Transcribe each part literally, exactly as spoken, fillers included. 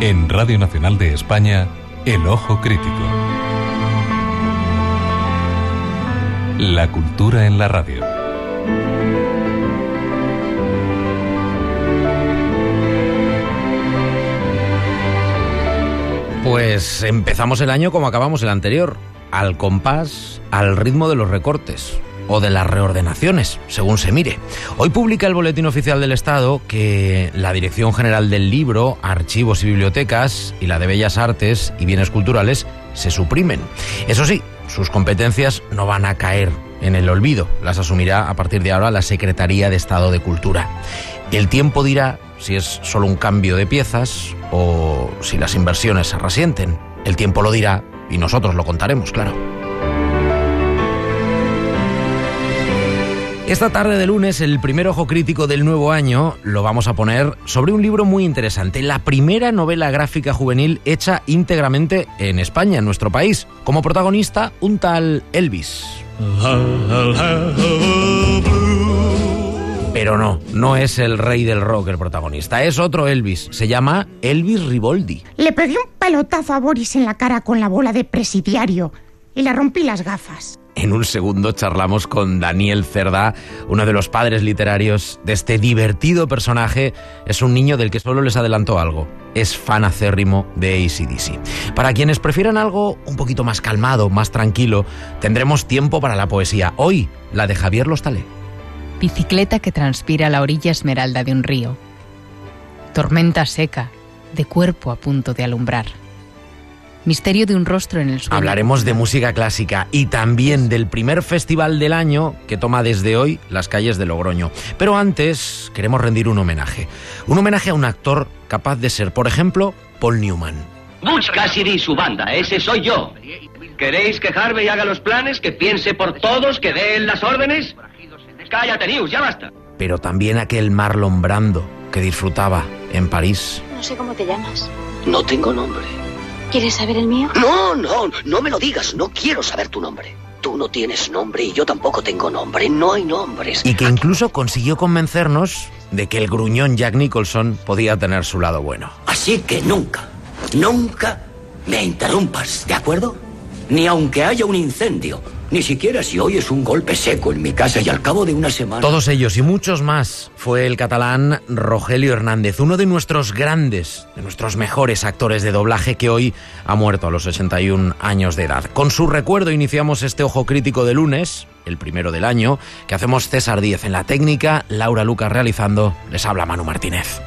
En Radio Nacional de España, El Ojo Crítico. La cultura en la radio. Pues empezamos el año como acabamos el anterior, al compás, al ritmo de los recortes o de las reordenaciones, según se mire. Hoy publica el Boletín Oficial del Estado que la Dirección General del Libro, Archivos y Bibliotecas y la de Bellas Artes y Bienes Culturales se suprimen. Eso sí, sus competencias no van a caer en el olvido, las asumirá a partir de ahora la Secretaría de Estado de Cultura. El tiempo dirá si es solo un cambio de piezas o si las inversiones se resienten. El tiempo lo dirá y nosotros lo contaremos, claro. Esta tarde de lunes, el primer ojo crítico del nuevo año lo vamos a poner sobre un libro muy interesante, la primera novela gráfica juvenil hecha íntegramente en España, en nuestro país. Como protagonista, un tal Elvis. Pero no, no es el rey del rock el protagonista, es otro Elvis, se llama Elvis Riboldi. Le pegué un pelotazo a Boris en la cara con la bola de presidiario y le rompí las gafas. En un segundo charlamos con Daniel Cerdá, uno de los padres literarios de este divertido personaje. Es un niño del que solo les adelantó algo. Es fan acérrimo de A C D C. Para quienes prefieran algo un poquito más calmado, más tranquilo, tendremos tiempo para la poesía. Hoy, la de Javier Lostalé. Bicicleta que transpira la orilla esmeralda de un río. Tormenta seca, de cuerpo a punto de alumbrar. Misterio de un rostro en el suelo. Hablaremos de música clásica y también del primer festival del año que toma desde hoy las calles de Logroño. Pero antes queremos rendir un homenaje. Un homenaje a un actor capaz de ser, por ejemplo, Paul Newman. Butch Cassidy y su banda, ese soy yo. ¿Queréis que Harvey haga los planes, que piense por todos, que dé las órdenes? Cállate, News, ya basta. Pero también aquel Marlon Brando que disfrutaba en París. No sé cómo te llamas. No tengo nombre. ¿Quieres saber el mío? No, no, no me lo digas, no quiero saber tu nombre. Tú no tienes nombre y yo tampoco tengo nombre, no hay nombres. Y que incluso consiguió convencernos de que el gruñón Jack Nicholson podía tener su lado bueno. Así que nunca, nunca me interrumpas, ¿de acuerdo? Ni aunque haya un incendio, ni siquiera si oyes un golpe seco en mi casa y al cabo de una semana... Todos ellos y muchos más fue el catalán Rogelio Hernández, uno de nuestros grandes, de nuestros mejores actores de doblaje que hoy ha muerto a los ochenta y un años de edad. Con su recuerdo iniciamos este ojo crítico de lunes, el primero del año, que hacemos César Díez en la técnica, Laura Lucas realizando, les habla Manu Martínez.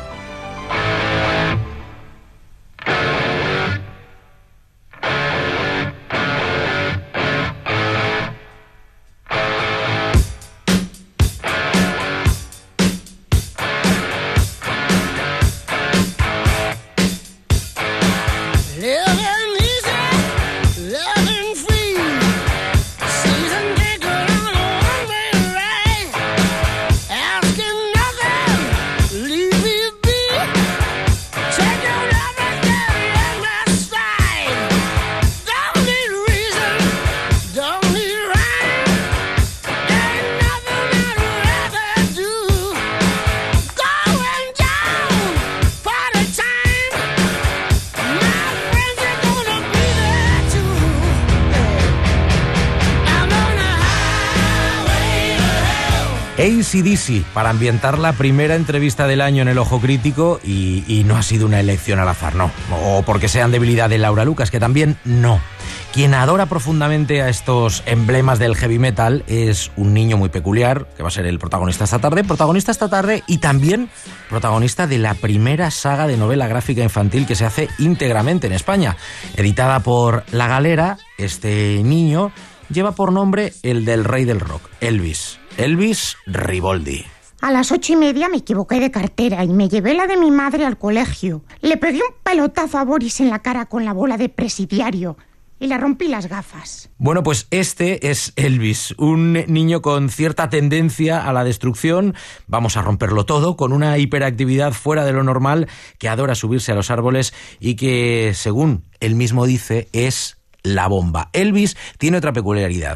A C D C, para ambientar la primera entrevista del año en el Ojo Crítico, y, y no ha sido una elección al azar, no. O porque sean debilidad de Laura Lucas, que también no. Quien adora profundamente a estos emblemas del heavy metal es un niño muy peculiar, que va a ser el protagonista esta tarde, protagonista esta tarde y también protagonista de la primera saga de novela gráfica infantil que se hace íntegramente en España. Editada por La Galera, este niño lleva por nombre el del rey del rock, Elvis. Elvis Riboldi. A las ocho y media me equivoqué de cartera y me llevé la de mi madre al colegio. Le pegué un pelotazo a Boris en la cara con la bola de presidiario y le rompí las gafas. Bueno, pues este es Elvis, un niño con cierta tendencia a la destrucción. Vamos a romperlo todo, con una hiperactividad fuera de lo normal, que adora subirse a los árboles y que, según él mismo dice, es la bomba. Elvis tiene otra peculiaridad.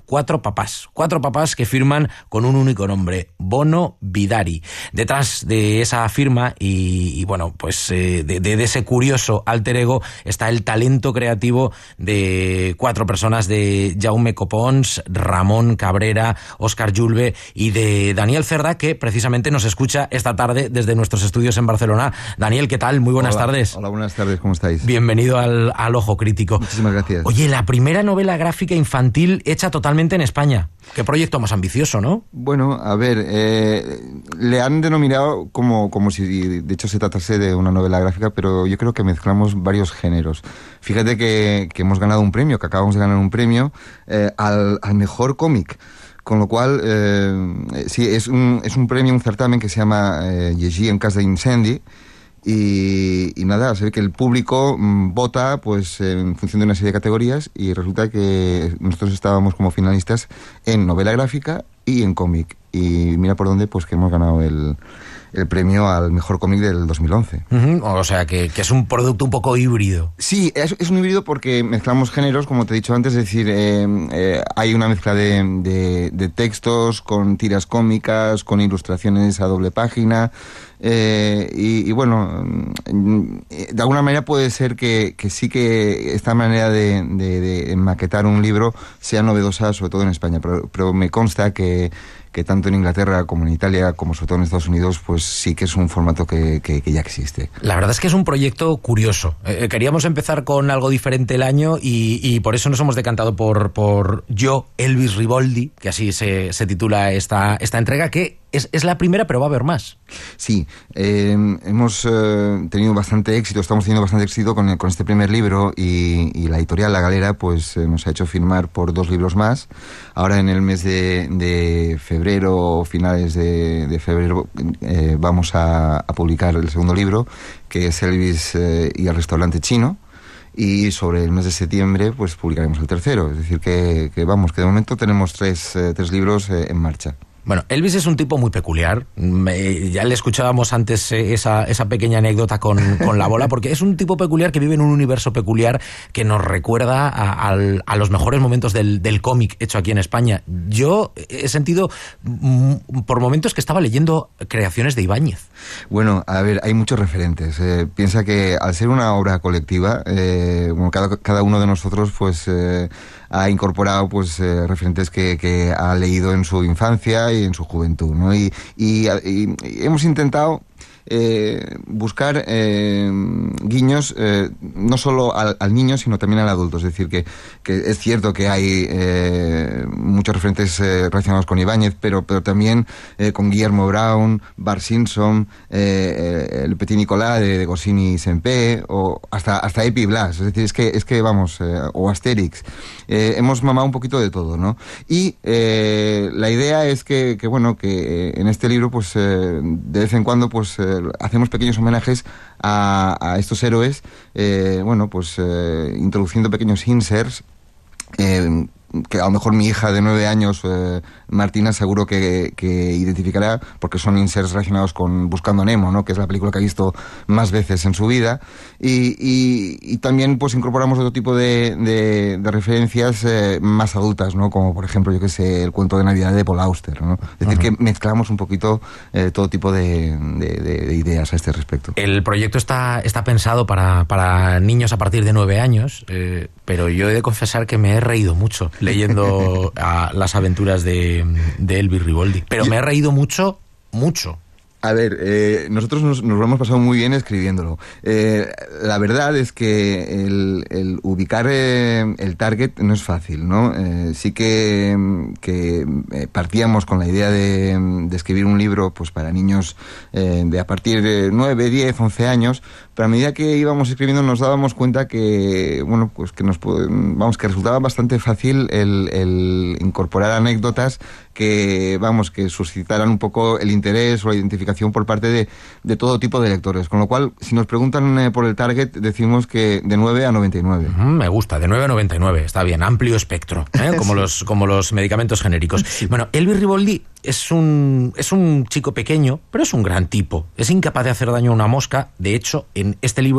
Cuatro papás, cuatro papás que firman con un único nombre, Bono Bidari. Detrás de esa firma y, y bueno, pues eh, de, de ese curioso alter ego está el talento creativo de cuatro personas, de Jaume Copons, Ramón Cabrera, Óscar Julve y de Daniel Cerda, que precisamente nos escucha esta tarde desde nuestros estudios en Barcelona. Daniel, ¿qué tal? Muy buenas hola, tardes. Hola, buenas tardes, ¿cómo estáis? Bienvenido al, al Ojo Crítico. Muchísimas gracias. Oye, la primera novela gráfica infantil hecha totalmente en España. Qué proyecto más ambicioso, ¿no? Bueno, a ver, eh, le han denominado como, como si de hecho se tratase de una novela gráfica, pero yo creo que mezclamos varios géneros. Fíjate que, que hemos ganado un premio, que acabamos de ganar un premio eh, al, al mejor cómic. Con lo cual, eh, sí, es un, es un premio, un certamen que se llama eh, Llegir en cas d'incendi. Y, y nada, se ve que el público mmm, vota pues en función de una serie de categorías y resulta que nosotros estábamos como finalistas en novela gráfica y en cómic. Y mira por dónde, pues que hemos ganado el, el premio al mejor cómic del dos mil once. Uh-huh. O sea, que, que es un producto un poco híbrido. Sí, es, es un híbrido porque mezclamos géneros, como te he dicho antes, es decir, eh, eh, hay una mezcla de, de, de textos con tiras cómicas, con ilustraciones a doble página. Eh, y, y bueno, de alguna manera puede ser que, que sí que esta manera de, de, de maquetar un libro sea novedosa, sobre todo en España, pero, pero me consta que, que tanto en Inglaterra como en Italia, como sobre todo en Estados Unidos, pues sí que es un formato que, que, que ya existe. La verdad es que es un proyecto curioso. Eh, queríamos empezar con algo diferente el año y, y por eso nos hemos decantado por, por Yo, Elvis Riboldi, que así se, se titula esta, esta entrega, que Es, es la primera, pero va a haber más. Sí, eh, hemos eh, tenido bastante éxito, estamos teniendo bastante éxito con, con este primer libro y, y la editorial La Galera pues eh, nos ha hecho firmar por dos libros más. Ahora en el mes de, de febrero, finales de, de febrero, eh, vamos a, a publicar el segundo libro, que es Elvis eh, y el restaurante chino. Y sobre el mes de septiembre pues publicaremos el tercero. Es decir que, que vamos, que de momento tenemos tres, eh, tres libros eh, en marcha. Bueno, Elvis es un tipo muy peculiar. Me, ya le escuchábamos antes eh, esa, esa pequeña anécdota con, con la bola, porque es un tipo peculiar que vive en un universo peculiar que nos recuerda a, a, a los mejores momentos del, del cómic hecho aquí en España. Yo he sentido mm, por momentos que estaba leyendo creaciones de Ibáñez. Bueno, a ver, hay muchos referentes. Eh, piensa que al ser una obra colectiva, eh, bueno, cada, cada uno de nosotros pues eh, ha incorporado pues eh, referentes que, que ha leído en su infancia y en su juventud, ¿no? Y, y, y, y hemos intentado eh, buscar eh, guiños eh, no solo al, al niño sino también al adulto. Es decir, que, que es cierto que hay eh, muchos referentes eh, relacionados con Ibáñez, pero, pero también eh, con Guillermo Brown, Bart Simpson, eh, el Petit Nicolás de, de Goscinny y Sempé, o hasta, hasta Epi Blas. Es decir, es que, es que vamos, eh, o Asterix. Eh, hemos mamado un poquito de todo, ¿no? Y eh, la idea es que, que bueno, que en este libro pues eh, de vez en cuando pues eh, hacemos pequeños homenajes a, a estos héroes, eh, bueno, pues eh, introduciendo pequeños inserts eh, que a lo mejor mi hija de nueve años, eh, Martina, seguro que, que identificará, porque son inserts relacionados con Buscando a Nemo, ¿no? Que es la película que ha visto más veces en su vida. Y, y, y también pues incorporamos otro tipo de, de, de referencias eh, más adultas, ¿no? Como por ejemplo, yo que sé, el cuento de Navidad de Paul Auster, ¿no? Es decir, uh-huh. que mezclamos un poquito eh, todo tipo de, de, de, de ideas a este respecto. El proyecto está, está pensado para, para niños a partir de nueve años, eh, pero yo he de confesar que me he reído mucho leyendo a las aventuras de, de Elvis Riboldi. Pero me he reído mucho, mucho. A ver, eh, nosotros nos, nos lo hemos pasado muy bien escribiéndolo. Eh, la verdad es que el, el ubicar eh, el target no es fácil, ¿no? Eh, sí que, que eh, partíamos con la idea de, de escribir un libro pues para niños eh, de a partir de nueve, diez, once años, pero a medida que íbamos escribiendo nos dábamos cuenta que, bueno, pues que nos vamos que resultaba bastante fácil el, el incorporar anécdotas que, vamos, que suscitaran un poco el interés o la identificación por parte de, de todo tipo de lectores. Con lo cual, si nos preguntan eh, por el target, decimos que de nueve a noventa y nueve. Uh-huh, me gusta, de nueve a noventa y nueve, está bien, amplio espectro, ¿eh? como, sí. los, como los medicamentos genéricos. Sí. Bueno, Elvis Riboldi es un, es un chico pequeño, pero es un gran tipo. Es incapaz de hacer daño a una mosca. De hecho, en este libro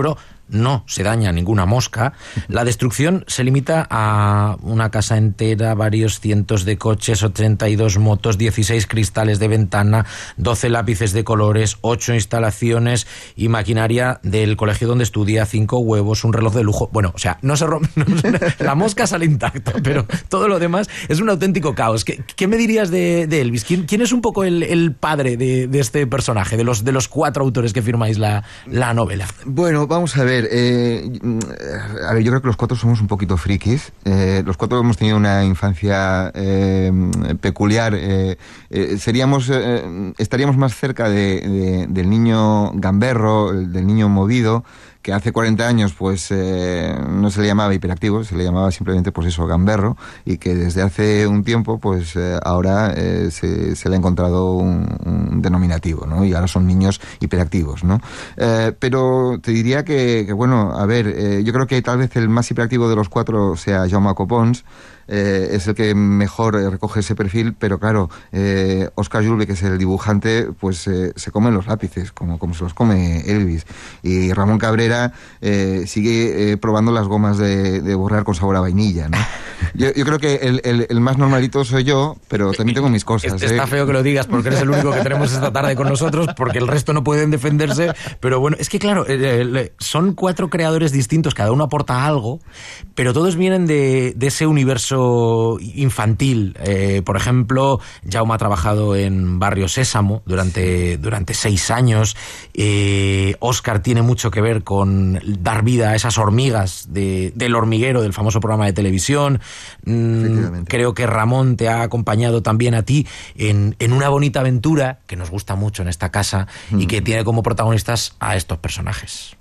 no se daña ninguna mosca, la destrucción se limita a una casa entera, varios cientos de coches, ochenta y dos motos, dieciséis cristales de ventana, doce lápices de colores, ocho instalaciones y maquinaria del colegio donde estudia, cinco huevos, un reloj de lujo. Bueno, o sea, no se rompe, no, la mosca sale intacta, pero todo lo demás es un auténtico caos. ¿Qué, qué me dirías de, de Elvis? ¿Quién, ¿Quién es un poco el, el padre de, de este personaje, de los, de los cuatro autores que firmáis la, la novela? Bueno, vamos a ver. Eh, a ver, yo creo que los cuatro somos un poquito frikis. Eh, los cuatro hemos tenido una infancia eh, peculiar. Eh, eh, seríamos, eh, estaríamos más cerca de, de, del niño gamberro, del niño movido, que hace cuarenta años pues eh, no se le llamaba hiperactivo, se le llamaba simplemente pues eso, gamberro, y que desde hace un tiempo pues eh, ahora eh, se, se le ha encontrado un, un denominativo, ¿no? Y ahora son niños hiperactivos, ¿no? Eh, pero te diría que, que bueno, a ver, eh, yo creo que tal vez el más hiperactivo de los cuatro sea Jaume Copons. Eh, es el que mejor eh, recoge ese perfil, pero claro, eh, Óscar Julve, que es el dibujante, pues eh, se come los lápices, como, como se los come Elvis. Y Ramón Cabrera eh, sigue eh, probando las gomas de, de borrar con sabor a vainilla, ¿no? Yo, yo creo que el, el, el más normalito soy yo, pero también tengo mis cosas. Este ¿eh? Está feo que lo digas porque eres el único que tenemos esta tarde con nosotros, porque el resto no pueden defenderse, pero bueno, es que claro, eh, son cuatro creadores distintos, cada uno aporta algo, pero todos vienen de, de ese universo infantil. Eh, por ejemplo, Jaume ha trabajado en Barrio Sésamo durante, durante seis años. Eh, Óscar tiene mucho que ver con dar vida a esas hormigas de, del hormiguero, del famoso programa de televisión. Mm, creo que Ramón te ha acompañado también a ti en, en una bonita aventura que nos gusta mucho en esta casa mm. y que tiene como protagonistas a estos personajes.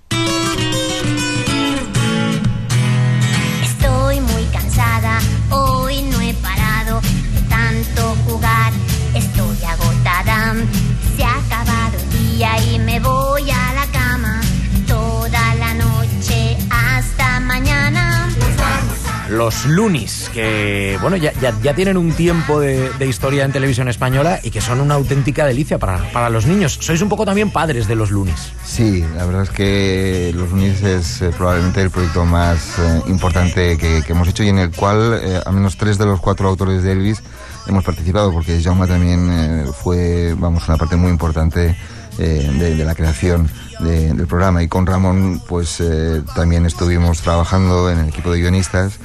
Estoy muy cansada, hoy no he parado de tanto jugar, estoy agotada, se ha acabado el día y me voy a la cama, toda la noche hasta mañana. Los Loonies, que bueno, ya, ya, ya tienen un tiempo de, de historia en televisión española y que son una auténtica delicia para, para los niños. Sois un poco también padres de los Loonies. Sí, la verdad es que los Loonies es eh, probablemente el proyecto más eh, importante que, que hemos hecho y en el cual eh, al menos tres de los cuatro autores de Elvis hemos participado, porque Jaume también eh, fue, vamos, una parte muy importante eh, de, de la creación de, del programa, y con Ramón pues eh, también estuvimos trabajando en el equipo de guionistas.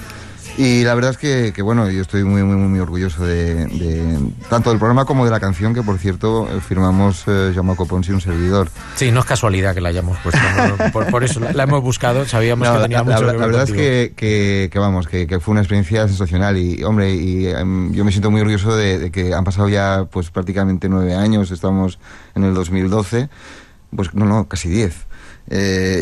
Y la verdad es que, que bueno, yo estoy muy, muy, muy orgulloso de, de tanto del programa como de la canción, que por cierto firmamos eh, Jaume Copons y un servidor. Sí, no es casualidad que la hayamos puesto, ¿no? por, por eso la, la hemos buscado, sabíamos no, que tenía la, mucho la, que ver. La verdad contigo. es que, que, que vamos, que, que fue una experiencia sensacional y, hombre, y um, yo me siento muy orgulloso de, de que han pasado ya pues prácticamente nueve años, estamos en el dos mil doce, pues no, no, casi diez. Eh,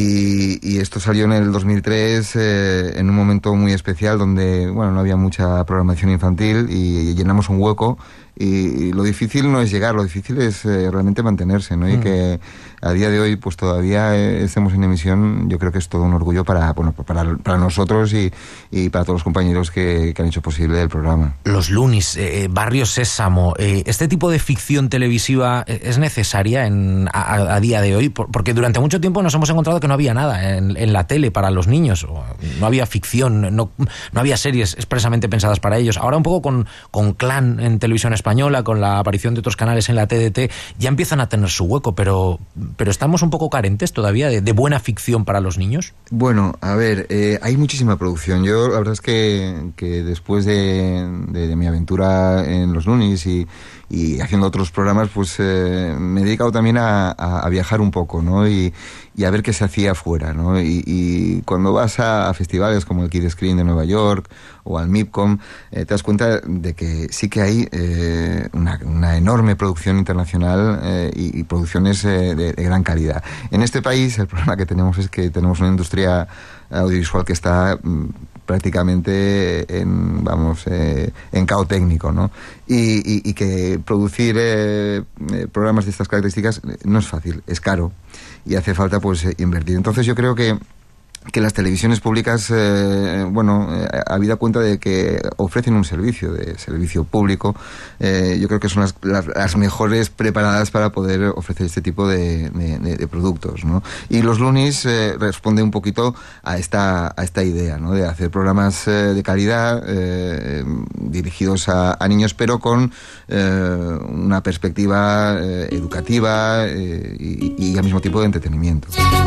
y, y esto salió en el dos mil tres eh, en un momento muy especial donde, bueno, no había mucha programación infantil y, y llenamos un hueco, y, y lo difícil no es llegar, lo difícil es eh, realmente mantenerse, ¿no? Y mm. que a día de hoy pues todavía eh, estemos en emisión, yo creo que es todo un orgullo para, bueno, para, para nosotros y, y para todos los compañeros que, que han hecho posible el programa. Los Loonies, eh, Barrio Sésamo, eh, ¿este tipo de ficción televisiva es necesaria en, a, a día de hoy? Porque durante mucho tiempo nos hemos encontrado que no había nada en, en la tele para los niños, no había ficción, no, no había series expresamente pensadas para ellos. Ahora un poco con, con Clan en televisión española, con la aparición de otros canales en la T D T, ya empiezan a tener su hueco, pero... ¿Pero estamos un poco carentes todavía de, de buena ficción para los niños? Bueno, a ver, eh, hay muchísima producción. Yo la verdad es que, que después de, de, de mi aventura en los Loonies y, y haciendo otros programas, pues eh, me he dedicado también a, a, a viajar un poco, ¿no? Y, y a ver qué se hacía afuera, ¿no? Y, y cuando vas a, a festivales como el Kid Screen de Nueva York o al MIPCOM, eh, te das cuenta de que sí que hay eh, una, una enorme producción internacional eh, y, y producciones eh, de, de gran calidad. En este país el problema que tenemos es que tenemos una industria audiovisual que está mm, prácticamente en, vamos, eh, en caos técnico, ¿no? Y, y, y que producir eh, programas de estas características no es fácil, es caro y hace falta pues invertir. Entonces yo creo que que las televisiones públicas, eh, bueno, eh, habida cuenta de que ofrecen un servicio, de servicio público, eh, yo creo que son las, las, las mejores preparadas para poder ofrecer este tipo de, de, de, de productos, ¿no? Y los Loonies eh, responde un poquito a esta, a esta idea, ¿no? De hacer programas eh, de calidad eh, dirigidos a, a niños, pero con eh, una perspectiva eh, educativa eh, y, y al mismo tiempo de entretenimiento.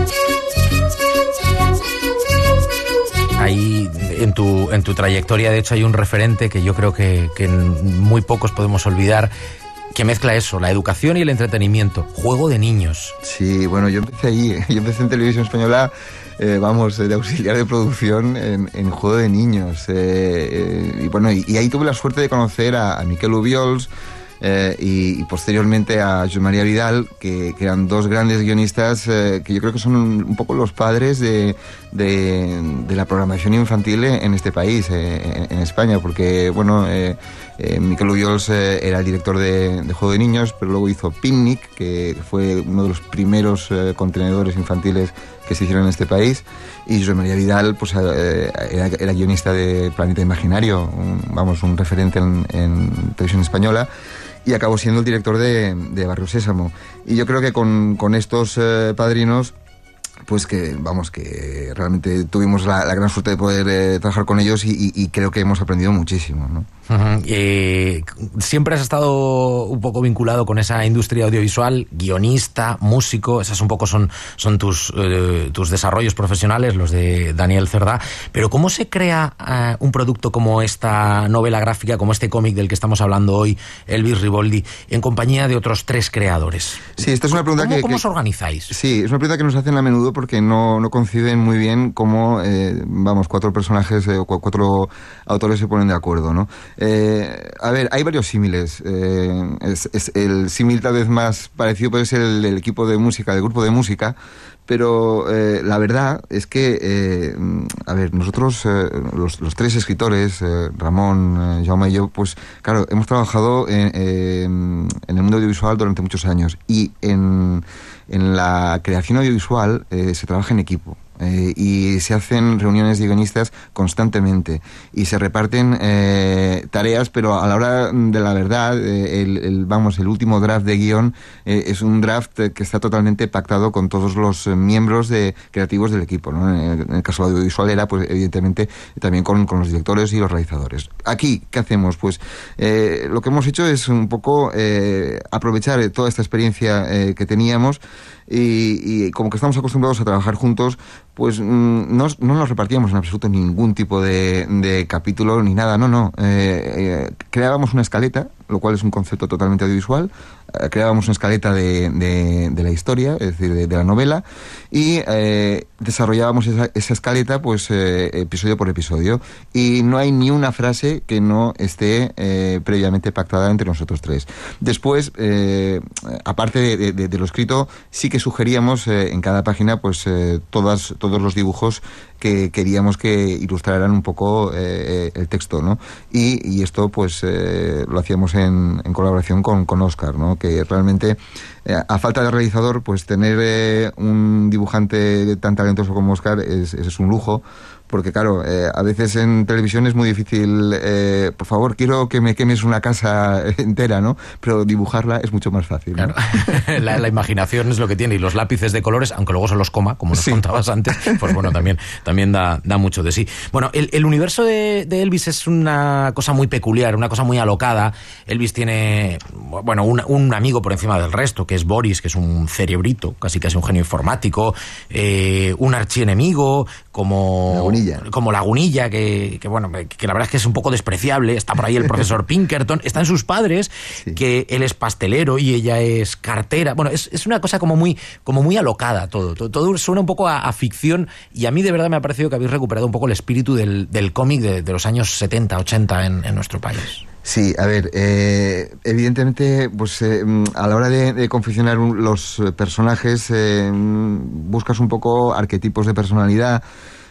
Ahí en tu, en tu trayectoria, de hecho, hay un referente que yo creo que, que muy pocos podemos olvidar, que mezcla eso, la educación y el entretenimiento. Juego de Niños. Sí, bueno, yo empecé ahí, yo empecé en Televisión Española, eh, vamos, de auxiliar de producción en, en Juego de Niños. Eh, eh, y bueno, y, y ahí tuve la suerte de conocer a, a Miquel Ubiols, Eh, y, y posteriormente a Josep María Vidal, que, que eran dos grandes guionistas eh, que yo creo que son un, un poco los padres de, de, de la programación infantil en este país, eh, en, en España, porque, bueno, eh, eh, Miquel Ubiols eh, era el director de, de Juego de Niños, pero luego hizo Picnic, que fue uno de los primeros eh, contenedores infantiles que se hicieron en este país, y Josep María Vidal pues eh, era, era guionista de Planeta Imaginario, un, vamos, un referente en, en televisión española, y acabó siendo el director de, de Barrio Sésamo. Y yo creo que con, con estos eh, padrinos, pues que, vamos, que realmente tuvimos la, la gran suerte de poder eh, trabajar con ellos y, y, y creo que hemos aprendido muchísimo, ¿no? Uh-huh. Eh, siempre has estado un poco vinculado con esa industria audiovisual, guionista, músico, esas un poco son, son tus, eh, tus desarrollos profesionales, los de Daniel Cerdá, pero ¿cómo se crea eh, un producto como esta novela gráfica, como este cómic del que estamos hablando hoy, Elvis Riboldi, en compañía de otros tres creadores? Sí, esta es una pregunta ¿Cómo, que... ¿Cómo que, os organizáis? Sí, es una pregunta que nos hacen a menudo porque no, no conciben muy bien cómo, eh, vamos, cuatro personajes o eh, cuatro autores se ponen de acuerdo, ¿no? Eh, a ver, hay varios símiles. Eh, es, es el símil tal vez más parecido puede ser el del equipo de música, del grupo de música, pero eh, la verdad es que, eh, a ver, nosotros, eh, los, los tres escritores, eh, Ramón, eh, Jaume y yo, pues claro, hemos trabajado en, eh, en el mundo audiovisual durante muchos años y en, en la creación audiovisual eh, se trabaja en equipo. Eh, y se hacen reuniones de guionistas constantemente y se reparten eh, tareas, pero a la hora de la verdad, eh, el, el, vamos, el último draft de guión eh, es un draft que está totalmente pactado con todos los eh, miembros de, creativos del equipo, ¿no? En el, en el caso audiovisual era, pues evidentemente, también con, con los directores y los realizadores. Aquí, ¿qué hacemos? Pues eh, lo que hemos hecho es un poco eh, aprovechar toda esta experiencia eh, que teníamos y, y como que estamos acostumbrados a trabajar juntos, pues mm, no, no nos repartíamos en absoluto ningún tipo de, de capítulo ni nada, no, no. Eh, eh, creábamos una escaleta, lo cual es un concepto totalmente audiovisual. Eh, creábamos una escaleta de, de, de la historia, es decir, de, de la novela, y eh, desarrollábamos esa, esa escaleta pues eh, episodio por episodio. Y no hay ni una frase que no esté eh, previamente pactada entre nosotros tres. Después, eh, aparte de, de, de lo escrito, sí que sugeríamos eh, en cada página pues eh, todas, todos los dibujos que queríamos que ilustraran un poco eh, el texto, ¿no? Y, y esto pues eh, lo hacíamos en, en colaboración con, con Óscar, ¿no? Que realmente, eh, a falta de realizador, pues tener eh, un dibujante tan talentoso como Óscar es, es un lujo. Porque claro, eh, a veces en televisión es muy difícil, eh, por favor, quiero que me quemes una casa entera, ¿no? Pero dibujarla es mucho más fácil, ¿no? Claro. la, la imaginación es lo que tiene, y los lápices de colores, aunque luego se los coma, como nos sí. contabas antes, pues bueno, también, también da, da mucho de sí. Bueno, el, el universo de, de Elvis es una cosa muy peculiar, una cosa muy alocada. Elvis tiene, bueno, un, un amigo por encima del resto, que es Boris, que es un cerebrito, casi casi un genio informático, eh, un archienemigo, como... como Lagunilla, que, que bueno, que la verdad es que es un poco despreciable. Está por ahí el profesor Pinkerton, están sus padres, sí. que él es pastelero y ella es cartera. Bueno, es, es una cosa como muy, como muy alocada todo. todo. Todo suena un poco a, a ficción, y a mí de verdad me ha parecido que habéis recuperado un poco el espíritu del, del cómic de, de los años setenta, ochenta en, en nuestro país. Sí, a ver, eh, evidentemente, pues eh, a la hora de, de confeccionar un, los personajes, eh, buscas un poco arquetipos de personalidad.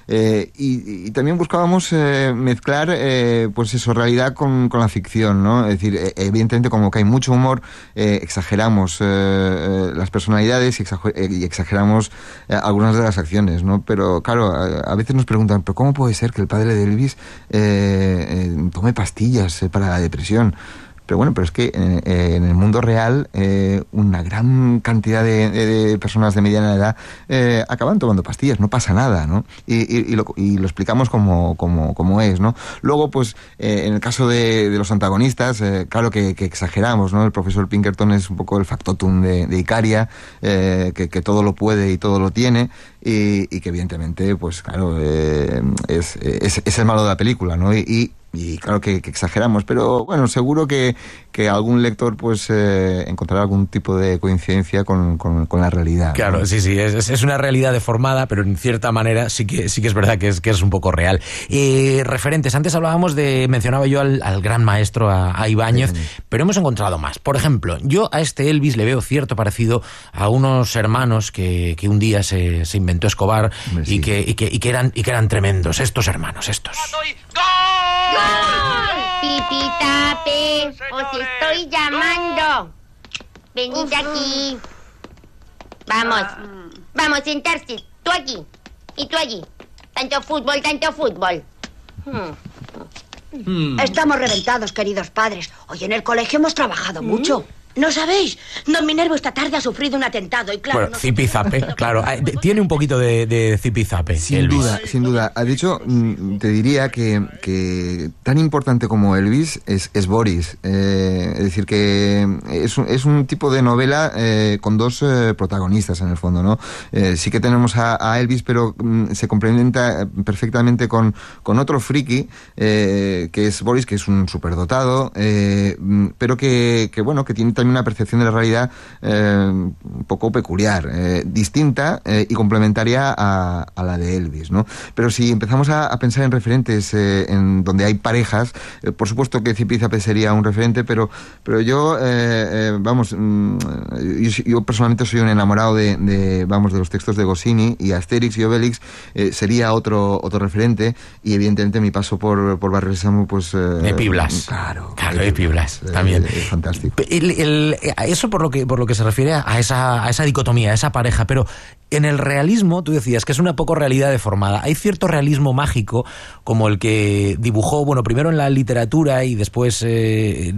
Eh, y, y también buscábamos eh, mezclar, eh, pues eso, realidad con, con la ficción, ¿no? Es decir, eh, evidentemente como que hay mucho humor, eh, exageramos eh, eh, las personalidades y, exager- eh, y exageramos eh, algunas de las acciones, ¿no? Pero claro, a, a veces nos preguntan, ¿pero cómo puede ser que el padre de Elvis eh, eh, tome pastillas eh, para la depresión? Pero bueno, pero es que en, en el mundo real eh, una gran cantidad de, de personas de mediana edad eh, acaban tomando pastillas, no pasa nada, ¿no? Y, y, y, lo, y lo explicamos como, como, como es, ¿no? Luego, pues, eh, en el caso de, de los antagonistas, eh, claro que, que exageramos, ¿no? El profesor Pinkerton es un poco el factotum de, de Icaria, eh, que, que todo lo puede y todo lo tiene, y, y que evidentemente, pues claro, eh, es, es, es el malo de la película, ¿no? Y, y Y claro que, que exageramos, pero bueno, seguro que, que algún lector pues eh, encontrará algún tipo de coincidencia con, con, con la realidad. Claro, ¿no? sí, sí, es, es una realidad deformada, pero en cierta manera sí que sí que es verdad que es, que es un poco real. Eh, referentes, antes hablábamos de, mencionaba yo al, al gran maestro, a, a Ibáñez, sí, sí. Pero hemos encontrado más. Por ejemplo, yo a este Elvis le veo cierto parecido a unos hermanos que, que un día se, se inventó Escobar. Hombre, sí. y, que, y, que, y, que eran, y que eran tremendos, estos hermanos, estos. ¡Gol! Tititape, os estoy llamando. Venid aquí. Vamos, vamos, sentarse. Tú aquí y tú allí. Tanto fútbol, tanto fútbol. Hmm. Estamos reventados, queridos padres. Hoy en el colegio hemos trabajado mucho. ¿No sabéis? Don Minervo esta tarde ha sufrido un atentado y claro... Bueno, no zipizape, claro. Tiene un poquito de, de zipizape. Sin Elvis. duda, sin duda. De hecho, te diría que, que tan importante como Elvis es, es Boris. Eh, es decir, que es un, es un tipo de novela eh, con dos eh, protagonistas en el fondo, ¿no? Eh, sí que tenemos a, a Elvis, pero mm, se complementa perfectamente con, con otro friki, eh, que es Boris, que es un superdotado, eh, pero que, que, bueno, que tiene también una percepción de la realidad eh, un poco peculiar, eh, distinta eh, y complementaria a, a la de Elvis, ¿no? Pero si empezamos a, a pensar en referentes eh, en donde hay parejas, eh, por supuesto que Zipizape sería un referente, pero, pero yo, eh, eh, vamos, mm, yo, yo personalmente soy un enamorado de, de, vamos, de los textos de Goscinny, y Asterix y Obelix eh, sería otro otro referente, y evidentemente mi paso por, por Barrio Sésamo, pues... Eh, Epiblas. Claro. Claro, Epiblas, eh, también. Es fantástico. El, el, eso por lo que por lo que se refiere a esa, a esa dicotomía, a esa pareja, pero en el realismo, tú decías que es una poco realidad deformada. Hay cierto realismo mágico, como el que dibujó, bueno, primero en la literatura y después eh,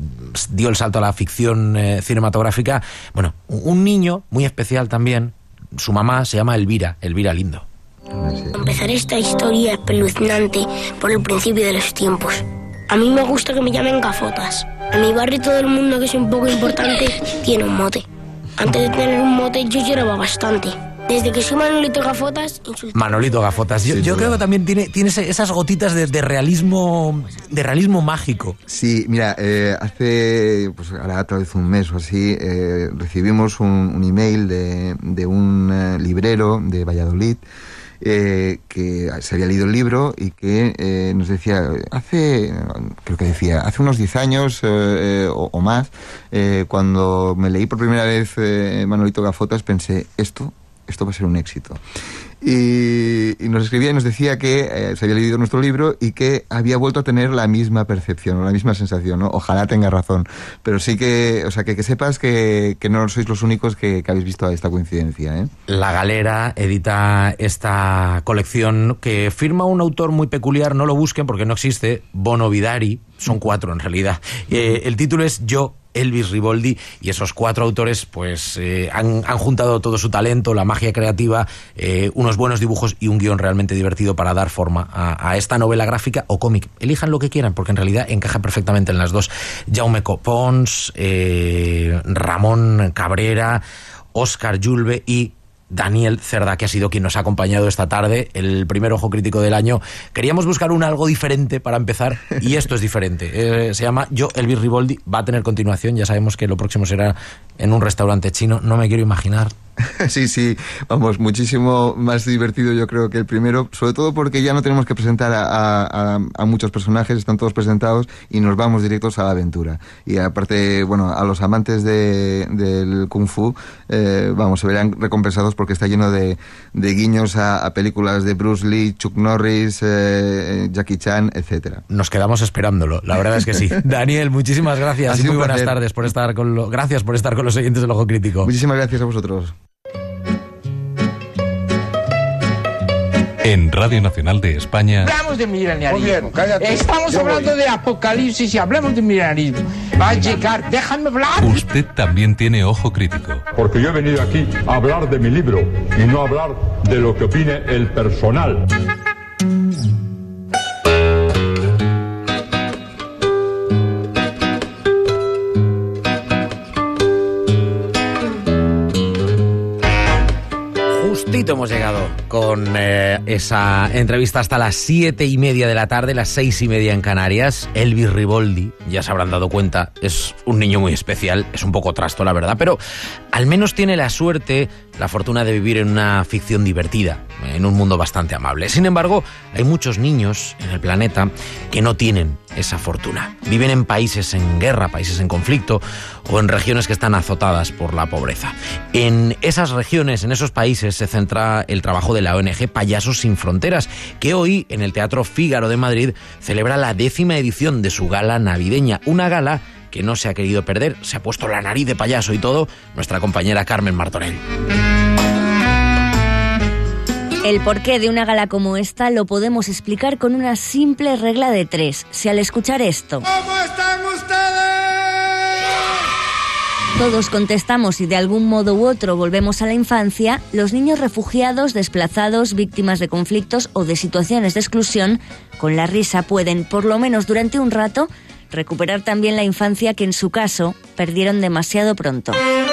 dio el salto a la ficción eh, cinematográfica. Bueno, un niño muy especial también, su mamá se llama Elvira, Elvira Lindo. Empezar esta historia espeluznante por el principio de los tiempos. A mí me gusta que me llamen Gafotas. En mi barrio todo el mundo que es un poco importante tiene un mote. Antes de tener un mote yo lloraba bastante. Desde que soy Manolito Gafotas... Insulté. Manolito Gafotas. Yo, yo creo que también tiene, tiene esas gotitas de, de realismo de realismo mágico. Sí, mira, eh, hace, pues ahora otra vez un mes o así, eh, recibimos un, un email de, de un eh, librero de Valladolid, Eh, que se había leído el libro y que eh, nos decía, hace, creo que decía, hace unos diez años eh, eh, o, o más, eh, cuando me leí por primera vez eh, Manolito Gafotas, pensé, esto, esto va a ser un éxito. Y, y nos escribía y nos decía que eh, se había leído nuestro libro y que había vuelto a tener la misma percepción, la misma sensación, ¿no? Ojalá tenga razón, pero sí que, o sea, que, que sepas que, que no sois los únicos que, que habéis visto esta coincidencia, ¿eh? La Galera edita esta colección que firma un autor muy peculiar, no lo busquen porque no existe, Bono Vidari, son cuatro en realidad. Eh, el título es Yo, Elvis Riboldi, y esos cuatro autores pues eh, han, han juntado todo su talento, la magia creativa, eh, unos buenos dibujos y un guión realmente divertido para dar forma a, a esta novela gráfica o cómic. Elijan lo que quieran, porque en realidad encaja perfectamente en las dos. Jaume Copons, eh, Ramón Cabrera, Óscar Yulbe y Daniel Cerda, que ha sido quien nos ha acompañado esta tarde, el primer ojo crítico del año. Queríamos buscar un algo diferente para empezar, y esto es diferente. Eh, se llama Yo, Elvis Riboldi, va a tener continuación, ya sabemos que lo próximo será en un restaurante chino, no me quiero imaginar Sí, sí, vamos, muchísimo más divertido yo creo que el primero, sobre todo porque ya no tenemos que presentar a, a, a muchos personajes, están todos presentados y nos vamos directos a la aventura. Y aparte, bueno, a los amantes de, del Kung Fu, eh, vamos, se verán recompensados porque está lleno de, de guiños a, a películas de Bruce Lee, Chuck Norris, eh, Jackie Chan, etcétera. Nos quedamos esperándolo, la verdad es que sí. Daniel, muchísimas gracias y muy buenas placer. tardes por estar con lo, gracias por estar con los oyentes del Ojo Crítico. Muchísimas gracias a vosotros. En Radio Nacional de España. Hablamos de milenarismo. Muy bien, cállate. Estamos Yo hablando voy. de apocalipsis y hablemos de milenarismo. Va a llegar, déjame hablar. Usted también tiene ojo crítico. Porque yo he venido aquí a hablar de mi libro y no a hablar de lo que opine el personal. Hemos llegado con eh, esa entrevista hasta las siete y media de la tarde, las seis y media en Canarias. Elvis Riboldi, ya se habrán dado cuenta, es un niño muy especial, es un poco trasto, la verdad, pero al menos tiene la suerte, la fortuna de vivir en una ficción divertida, en un mundo bastante amable. Sin embargo, hay muchos niños en el planeta que no tienen esa fortuna. Viven en países en guerra, países en conflicto o en regiones que están azotadas por la pobreza. En esas regiones, en esos países, se centra el trabajo de la O N G Payasos Sin Fronteras, que hoy en el Teatro Fígaro de Madrid celebra la décima edición de su gala navideña. Una gala que no se ha querido perder, se ha puesto la nariz de payaso y todo, nuestra compañera Carmen Martorell. El porqué de una gala como esta lo podemos explicar con una simple regla de tres. Si al escuchar esto, ¿cómo están ustedes? Todos contestamos y de algún modo u otro volvemos a la infancia, los niños refugiados, desplazados, víctimas de conflictos o de situaciones de exclusión, con la risa pueden, por lo menos durante un rato, recuperar también la infancia que en su caso perdieron demasiado pronto.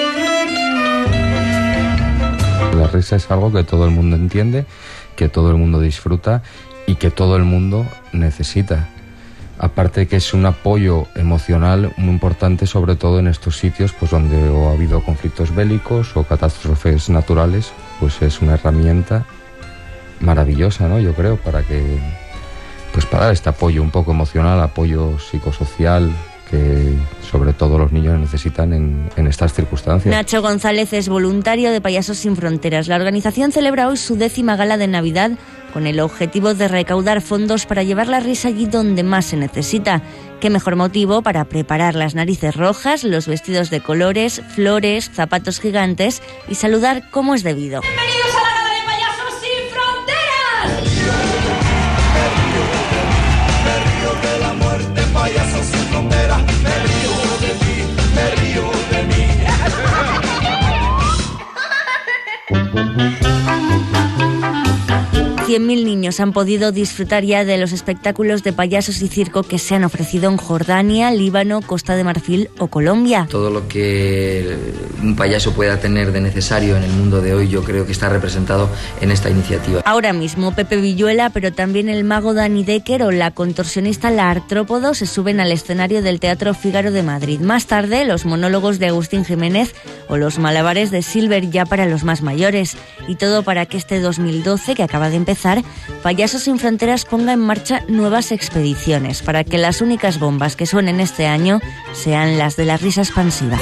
La risa es algo que todo el mundo entiende, que todo el mundo disfruta y que todo el mundo necesita. Aparte que es un apoyo emocional muy importante, sobre todo en estos sitios pues donde o ha habido conflictos bélicos o catástrofes naturales, pues es una herramienta maravillosa, ¿no? Yo creo, para que pues para dar este apoyo un poco emocional, apoyo psicosocial, que sobre todo los niños necesitan en, en estas circunstancias. Nacho González es voluntario de Payasos Sin Fronteras. La organización celebra hoy su décima gala de Navidad con el objetivo de recaudar fondos para llevar la risa allí donde más se necesita. Qué mejor motivo para preparar las narices rojas, los vestidos de colores, flores, zapatos gigantes y saludar como es debido. ¡Bienvenidos a la gala de Payasos Sin Fronteras! Me río de la muerte, payasos sin frontera. Me río de ti, me río de mí. cien mil niños han podido disfrutar ya de los espectáculos de payasos y circo que se han ofrecido en Jordania, Líbano, Costa de Marfil o Colombia. Todo lo que un payaso pueda tener de necesario en el mundo de hoy yo creo que está representado en esta iniciativa. Ahora mismo Pepe Villuela, pero también el mago Dani Decker o la contorsionista La Artrópodo se suben al escenario del Teatro Fígaro de Madrid. Más tarde, los monólogos de Agustín Jiménez o los malabares de Silver ya para los más mayores. Y todo para que este dos mil doce, que acaba de empezar, Payasos Sin Fronteras ponga en marcha nuevas expediciones para que las únicas bombas que suenen este año sean las de la risa expansiva.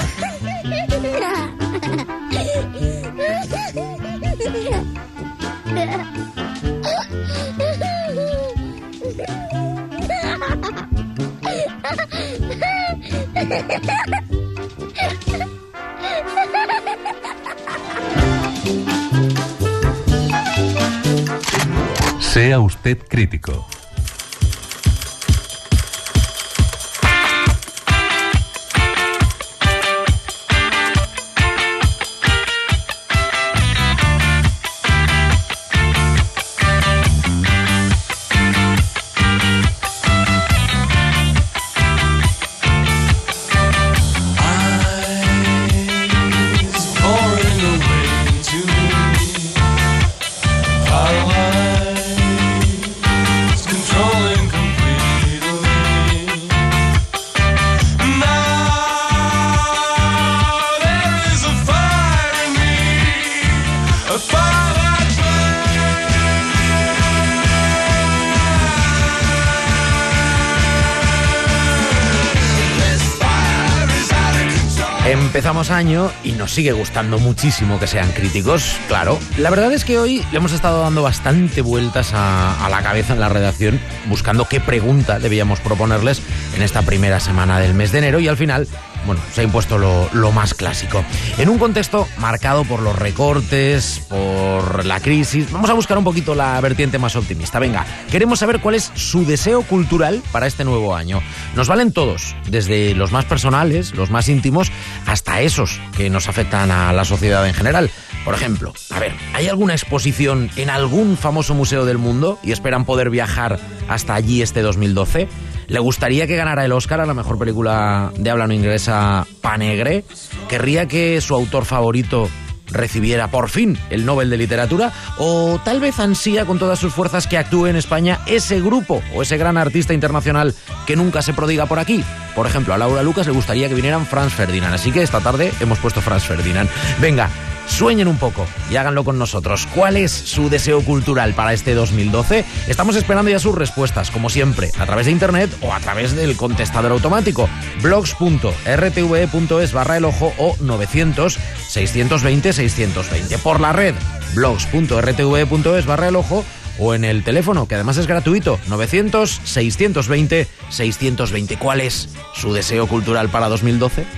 Sea usted crítico. Empezamos año y nos sigue gustando muchísimo que sean críticos, claro. La verdad es que hoy le hemos estado dando bastante vueltas a, a la cabeza en la redacción, buscando qué pregunta debíamos proponerles en esta primera semana del mes de enero, y al final, bueno, se ha impuesto lo, lo más clásico. En un contexto marcado por los recortes, por la crisis, vamos a buscar un poquito la vertiente más optimista. Venga, queremos saber cuál es su deseo cultural para este nuevo año. Nos valen todos, desde los más personales, los más íntimos, hasta esos que nos afectan a la sociedad en general. Por ejemplo, a ver, ¿hay alguna exposición en algún famoso museo del mundo y esperan poder viajar hasta allí este dos mil doce? ¿Le gustaría que ganara el Oscar a la mejor película de habla no inglesa, Panegre? ¿Querría que su autor favorito recibiera por fin el Nobel de Literatura? ¿O tal vez ansía con todas sus fuerzas que actúe en España ese grupo o ese gran artista internacional que nunca se prodiga por aquí? Por ejemplo, a Laura Lucas le gustaría que vinieran Franz Ferdinand, así que esta tarde hemos puesto Franz Ferdinand. Venga, sueñen un poco y háganlo con nosotros. ¿Cuál es su deseo cultural para este dos mil doce? Estamos esperando ya sus respuestas, como siempre, a través de internet o a través del contestador automático. blogs punto r t v e punto es barra el ojo o novecientos, seiscientos veinte, seiscientos veinte. Por la red, blogs punto r t v e punto es barra el ojo, o en el teléfono, que además es gratuito, novecientos, seiscientos veinte, seiscientos veinte. ¿Cuál es su deseo cultural para dos mil doce?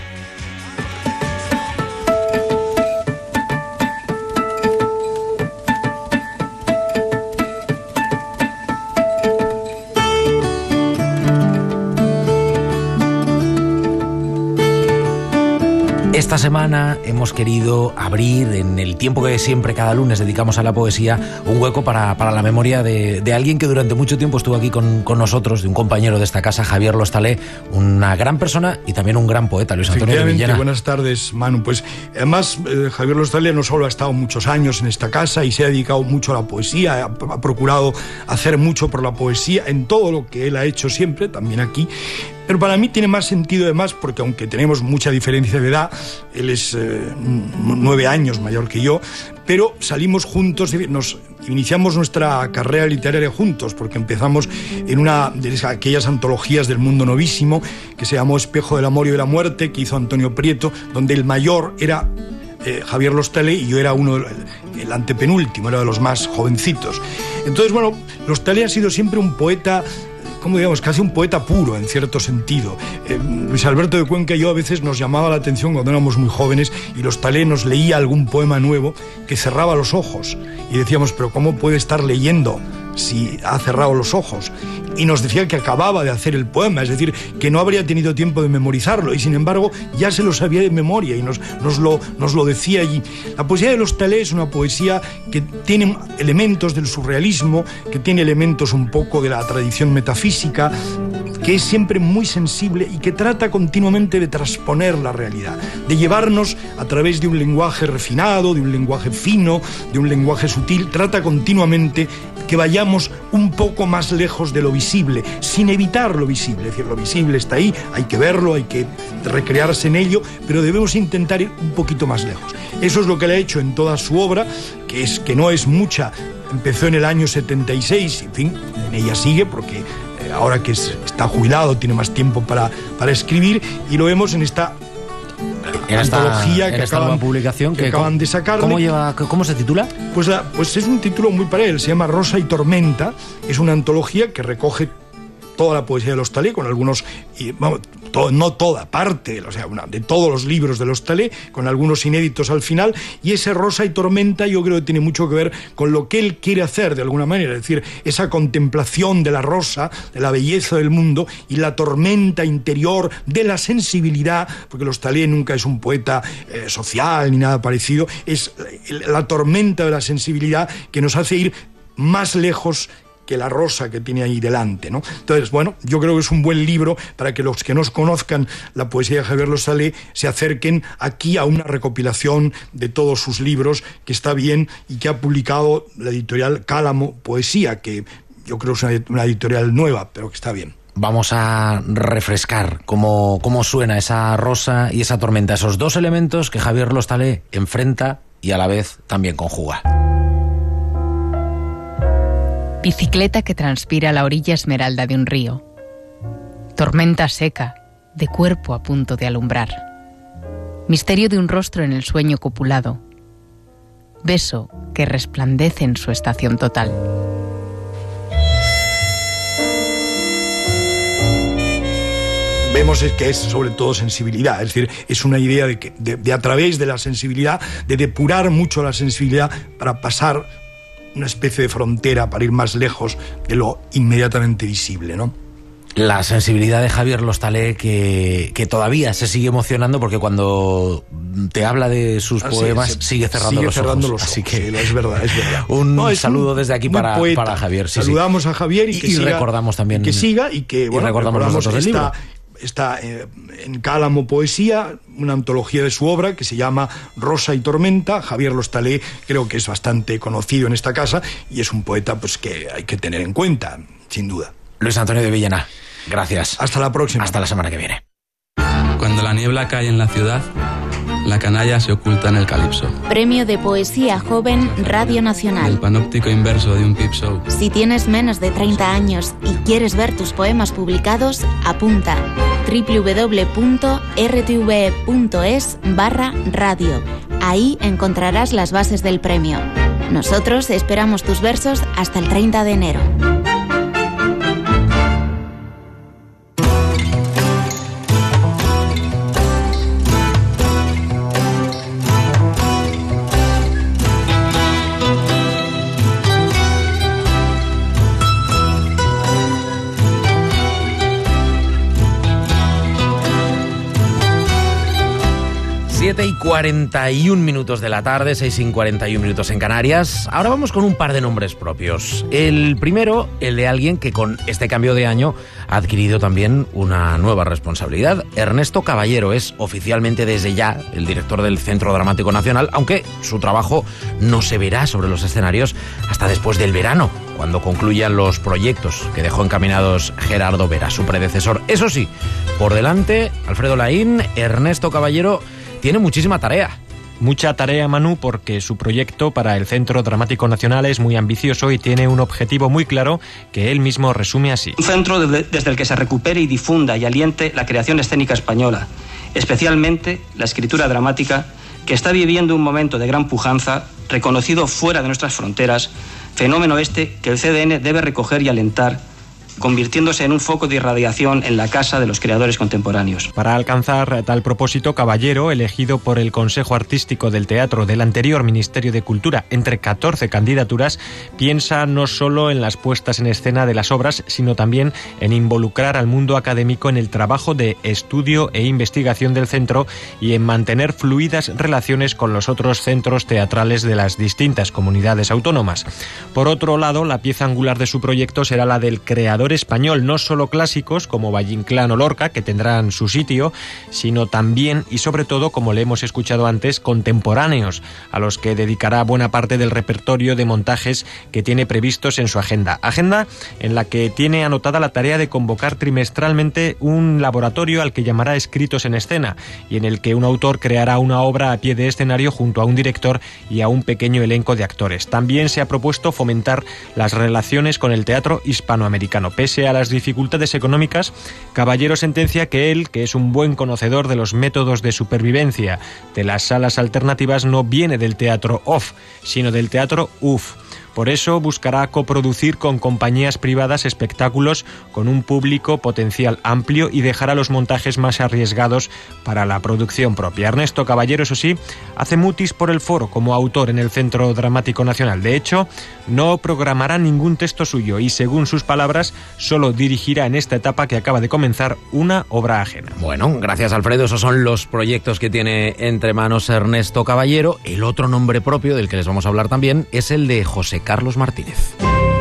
Esta semana hemos querido abrir, en el tiempo que siempre cada lunes dedicamos a la poesía, un hueco para, para la memoria de, de alguien que durante mucho tiempo estuvo aquí con, con nosotros, de un compañero de esta casa, Javier Lostalé, una gran persona y también un gran poeta, Luis Antonio de Villena. Buenas tardes, Manu. Pues además, eh, Javier Lostalé no solo ha estado muchos años en esta casa y se ha dedicado mucho a la poesía, ha, ha procurado hacer mucho por la poesía en todo lo que él ha hecho siempre, también aquí. Pero para mí tiene más sentido además porque aunque tenemos mucha diferencia de edad, él es eh, nueve años mayor que yo, pero salimos juntos, nos iniciamos nuestra carrera literaria juntos, porque empezamos en una de aquellas antologías del mundo novísimo que se llamó Espejo del amor y de la muerte, que hizo Antonio Prieto, donde el mayor era eh, Javier Lostalé y yo era uno, el, el antepenúltimo, era de los más jovencitos. Entonces, bueno, Lostalé ha sido siempre un poeta, como digamos, casi un poeta puro, en cierto sentido. Eh, Luis Alberto de Cuenca y yo a veces nos llamaba la atención cuando éramos muy jóvenes y Lostalé nos leía algún poema nuevo que cerraba los ojos. Y decíamos, pero ¿cómo puede estar leyendo si ha cerrado los ojos? Y nos decía que acababa de hacer el poema, es decir, que no habría tenido tiempo de memorizarlo, y sin embargo ya se lo sabía de memoria y nos, nos, lo, nos lo decía allí. La poesía de Lostalé es una poesía que tiene elementos del surrealismo, que tiene elementos un poco de la tradición metafísica, que es siempre muy sensible y que trata continuamente de transponer la realidad, de llevarnos a través de un lenguaje refinado, de un lenguaje fino, de un lenguaje sutil, trata continuamente que vayamos un poco más lejos de lo visible, sin evitar lo visible. Es decir, lo visible está ahí, hay que verlo, hay que recrearse en ello, pero debemos intentar ir un poquito más lejos. Eso es lo que le ha hecho en toda su obra, que, es, que no es mucha. Empezó en el año setenta y seis, en fin, en ella sigue, porque eh, ahora que es, está jubilado tiene más tiempo para, para escribir, y lo vemos en esta en esta antología en que, esta acaban, nueva publicación que que acaban de sacarle. ¿Cómo lleva, cómo se titula? Pues, la, pues es un título muy para él, se llama Rosa y Tormenta. Es una antología que recoge toda la poesía de Lostalé, con algunos, y, vamos, todo, no toda, parte, o sea, una, de todos los libros de Lostalé, con algunos inéditos al final, y ese Rosa y Tormenta yo creo que tiene mucho que ver con lo que él quiere hacer de alguna manera, es decir, esa contemplación de la rosa, de la belleza del mundo, y la tormenta interior de la sensibilidad, porque Lostalé nunca es un poeta eh, social ni nada parecido, es la tormenta de la sensibilidad que nos hace ir más lejos que la rosa que tiene ahí delante, ¿no? Entonces, bueno, yo creo que es un buen libro para que los que no conozcan la poesía de Javier Lostalé se acerquen aquí a una recopilación de todos sus libros, que está bien, y que ha publicado la editorial Cálamo Poesía, que yo creo que es una editorial nueva, pero que está bien. Vamos a refrescar cómo, cómo suena esa rosa y esa tormenta, esos dos elementos que Javier Lostalé enfrenta y a la vez también conjuga. Bicicleta que transpira a la orilla esmeralda de un río. Tormenta seca, de cuerpo a punto de alumbrar. Misterio de un rostro en el sueño copulado. Beso que resplandece en su estación total. Vemos que es sobre todo sensibilidad, es decir, es una idea de que de, de a través de la sensibilidad, de depurar mucho la sensibilidad para pasar una especie de frontera, para ir más lejos de lo inmediatamente visible, ¿no? La sensibilidad de Javier Lostalé que, que todavía se sigue emocionando porque cuando te habla de sus ah, poemas sí, sí, sigue cerrando, sigue los, cerrando ojos. los ojos. Así que sí, es verdad, es verdad. Un no, es saludo un, desde aquí para, para Javier. Sí, Saludamos sí. a Javier y que y, siga. Y recordamos también. Que siga y que bueno, y recordamos, recordamos nosotros el libro. Está eh, en Cálamo Poesía, una antología de su obra que se llama Rosa y Tormenta. Javier Lostalé creo que es bastante conocido en esta casa y es un poeta pues que hay que tener en cuenta, sin duda. Luis Antonio de Villena, gracias. Hasta la próxima. Hasta la semana que viene. Cuando la niebla cae en la ciudad, la canalla se oculta en el calipso. Premio de Poesía Joven Radio Nacional. El panóptico inverso de un peep show. Si tienes menos de treinta años y quieres ver tus poemas publicados, apunta doble u doble u doble u punto r t v e punto es barra radio. Ahí encontrarás las bases del premio. Nosotros esperamos tus versos hasta el treinta de enero. siete y cuarenta y un minutos de la tarde, seis y cuarenta y un minutos en Canarias. Ahora vamos con un par de nombres propios. El primero, el de alguien que con este cambio de año ha adquirido también una nueva responsabilidad. Ernesto Caballero es oficialmente desde ya el director del Centro Dramático Nacional, aunque su trabajo no se verá sobre los escenarios hasta después del verano, cuando concluyan los proyectos que dejó encaminados Gerardo Vera, su predecesor. Eso sí, por delante, Alfredo Laín, Ernesto Caballero tiene muchísima tarea. Mucha tarea, Manu, porque su proyecto para el Centro Dramático Nacional es muy ambicioso y tiene un objetivo muy claro que él mismo resume así. Un centro desde el que se recupere y difunda y aliente la creación escénica española, especialmente la escritura dramática, que está viviendo un momento de gran pujanza, reconocido fuera de nuestras fronteras, fenómeno este que el C D N debe recoger y alentar, convirtiéndose en un foco de irradiación en la casa de los creadores contemporáneos. Para alcanzar tal propósito, Caballero, elegido por el Consejo Artístico del Teatro del anterior Ministerio de Cultura entre catorce candidaturas, piensa no solo en las puestas en escena de las obras, sino también en involucrar al mundo académico en el trabajo de estudio e investigación del centro y en mantener fluidas relaciones con los otros centros teatrales de las distintas comunidades autónomas. Por otro lado, la pieza angular de su proyecto será la del creador español, no solo clásicos como Valle Inclán o Lorca, que tendrán su sitio, sino también y sobre todo, como le hemos escuchado antes, contemporáneos, a los que dedicará buena parte del repertorio de montajes que tiene previstos en su agenda. Agenda en la que tiene anotada la tarea de convocar trimestralmente un laboratorio al que llamará Escritos en Escena, y en el que un autor creará una obra a pie de escenario junto a un director y a un pequeño elenco de actores. También se ha propuesto fomentar las relaciones con el teatro hispanoamericano. Pese a las dificultades económicas, Caballero sentencia que él, que es un buen conocedor de los métodos de supervivencia de las salas alternativas, no viene del teatro off, sino del teatro uff. Por eso buscará coproducir con compañías privadas espectáculos con un público potencial amplio y dejará los montajes más arriesgados para la producción propia. Ernesto Caballero, eso sí, hace mutis por el foro como autor en el Centro Dramático Nacional. De hecho, no programará ningún texto suyo y, según sus palabras, solo dirigirá en esta etapa que acaba de comenzar una obra ajena. Bueno, gracias, Alfredo. Esos son los proyectos que tiene entre manos Ernesto Caballero. El otro nombre propio del que les vamos a hablar también es el de José Carlos Martínez.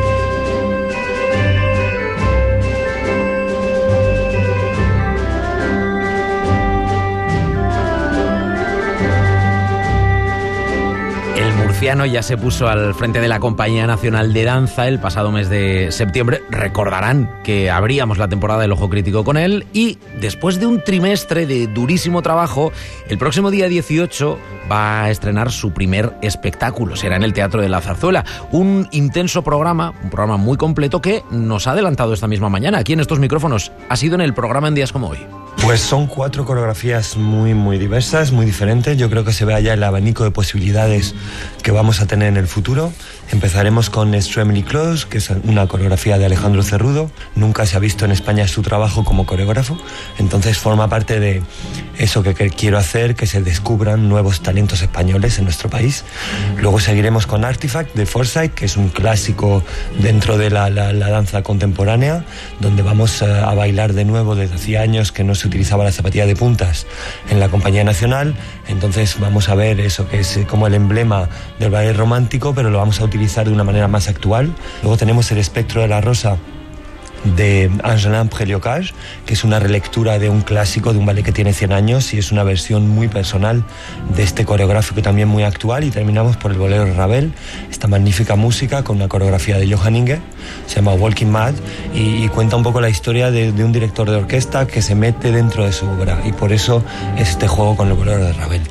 El murciano ya se puso al frente de la Compañía Nacional de Danza el pasado mes de septiembre. Recordarán que abríamos la temporada del Ojo Crítico con él y después de un trimestre de durísimo trabajo, el próximo día dieciocho va a estrenar su primer espectáculo. Será en el Teatro de la Zarzuela. Un intenso programa, un programa muy completo que nos ha adelantado esta misma mañana aquí en estos micrófonos. Ha sido en el programa En Días Como Hoy. Pues son cuatro coreografías muy, muy diversas, muy diferentes. Yo creo que se ve allá el abanico de posibilidades que vamos a tener en el futuro. Empezaremos con Extremely Close, que es una coreografía de Alejandro Cerrudo. Nunca se ha visto en España su trabajo como coreógrafo, entonces forma parte de eso que, que quiero hacer, que se descubran nuevos talentos españoles en nuestro país. Luego seguiremos con Artifact de Forsyth, que es un clásico dentro de la, la, la danza contemporánea, donde vamos a, a bailar de nuevo desde hacía años que no se utilizaba la zapatilla de puntas en la Compañía Nacional. Entonces vamos a ver eso que es como el emblema del ballet romántico, pero lo vamos a utilizar de una manera más actual. Luego tenemos El espectro de la rosa de Angelin Preliocage, que es una relectura de un clásico, de un ballet que tiene cien años, y es una versión muy personal de este coreográfico también muy actual. Y terminamos por el bolero Ravel, esta magnífica música con una coreografía de Johann Inge, se llama Walking Mad, y, y cuenta un poco la historia de, de un director de orquesta que se mete dentro de su obra, y por eso es este juego con el bolero de Ravel.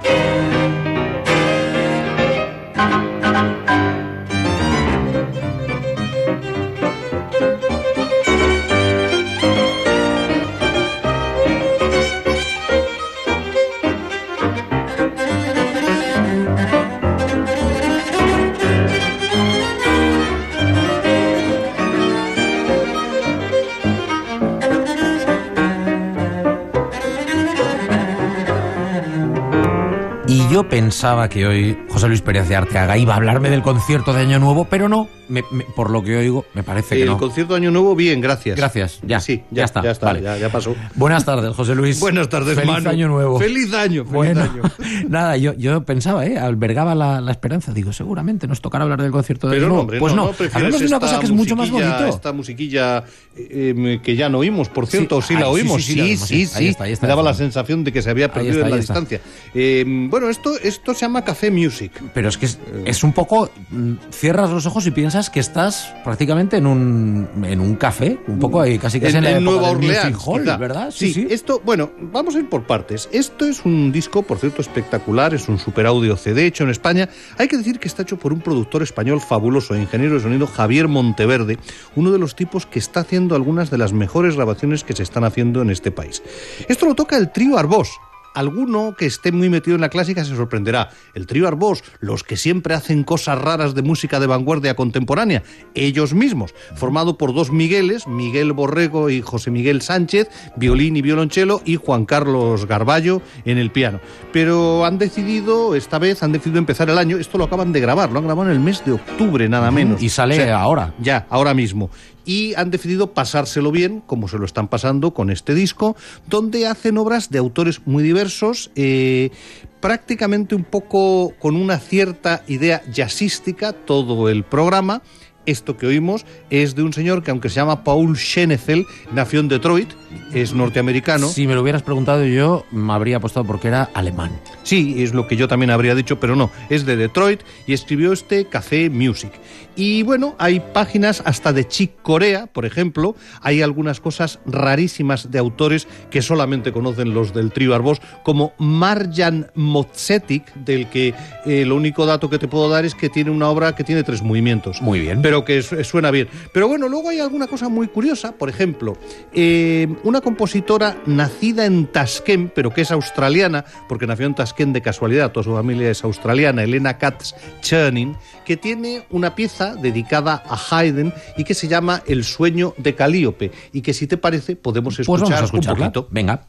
Yo pensaba que hoy José Luis Pérez de Arteaga iba a hablarme del concierto de Año Nuevo, pero no, me, me, por lo que oigo, me parece que el no. El concierto de Año Nuevo, bien, gracias. Gracias, ya, sí, ya, ya está, ya, está vale. ya, ya pasó. Buenas tardes, José Luis. Buenas tardes, Feliz Manu. Año Nuevo. Feliz año, feliz bueno, año. Nada, yo, yo pensaba, ¿eh? albergaba la, la esperanza, digo, seguramente nos tocará hablar del concierto de pero Año no, Nuevo. hombre, pues no, no, no hablamos de una cosa que es mucho más bonito. Esta musiquilla eh, que ya no oímos, por cierto, sí, sí la ay, oímos, sí, sí, sí, sí, sí, sí, ahí está, ahí está, me daba ahí la está. sensación de que se había perdido está, en la está. distancia. Eh, bueno, esto, esto se llama Café Music. Pero es que es, es un poco, cierras los ojos y piensas que estás prácticamente en un, en un café, un poco ahí, casi casi en, en la en época Nueva del Orleans, Music Hall, quizá. ¿verdad? Sí, sí, esto, bueno, vamos a ir por partes. Esto es un disco, por cierto, espectacular, es un super audio C D hecho en España. Hay que decir que está hecho por un productor español fabuloso, ingeniero de sonido, Javier Monteverde, uno de los tipos que está haciendo algunas de las mejores grabaciones que se están haciendo en este país. Esto lo toca el trío Arbós. Alguno que esté muy metido en la clásica se sorprenderá. El trío Arbós, los que siempre hacen cosas raras de música de vanguardia contemporánea, ellos mismos, formado por dos Migueles, Miguel Borrego y José Miguel Sánchez, violín y violonchelo, y Juan Carlos Garballo en el piano. Pero han decidido, esta vez, han decidido empezar el año, esto lo acaban de grabar, lo han grabado en el mes de octubre, nada menos. Y sale o sea, ahora. Ya, ahora mismo. Y han decidido pasárselo bien, como se lo están pasando con este disco, donde hacen obras de autores muy diversos, eh, prácticamente un poco con una cierta idea jazzística, todo el programa. Esto que oímos es de un señor que, aunque se llama Paul Schenefeld, nació en Detroit, es norteamericano. Si me lo hubieras preguntado yo, me habría apostado porque era alemán. Sí, es lo que yo también habría dicho, pero no, es de Detroit y escribió este Café Music. Y bueno, hay páginas hasta de Chick Corea, por ejemplo, hay algunas cosas rarísimas de autores que solamente conocen los del trío Arbós, como Marjan Motsetic, del que eh, lo único dato que te puedo dar es que tiene una obra que tiene tres movimientos. Muy bien. Pero que suena bien. Pero bueno, luego hay alguna cosa muy curiosa, por ejemplo, eh, una compositora nacida en Tashkent, pero que es australiana, porque nació en Tashkent de casualidad, toda su familia es australiana, Elena Katz Chernin, que tiene una pieza dedicada a Haydn y que se llama El sueño de Calíope, y que si te parece podemos escuchar pues vamos a un poquito. Venga.